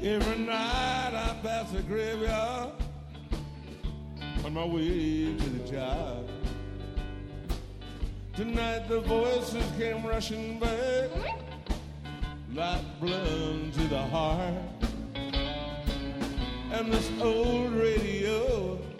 Every night I pass the graveyard on my way to the job. Tonight the voices came rushing back like blood to the heart. And this old radio